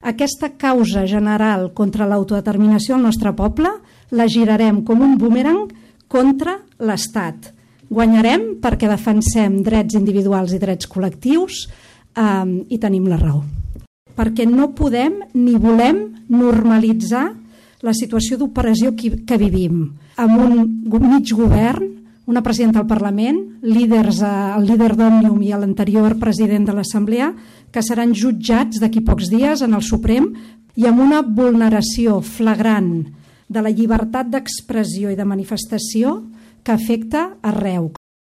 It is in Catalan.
Aquesta causa general contra l'autodeterminació del nostre poble la girarem com un boomerang contra l'Estat. Guanyarem perquè defensem drets individuals i drets col·lectius i tenim la raó. Perquè no podem ni volem normalitzar la situació d'opressió que vivim amb un mig govern, una presidenta del Parlament, el líder d'Òmnium i l'anterior president de l'Assemblea, que seran jutjats d'aquí pocs dies en el Suprem, i amb una vulneració flagrant de la llibertat d'expressió i de manifestació que afecta arreu,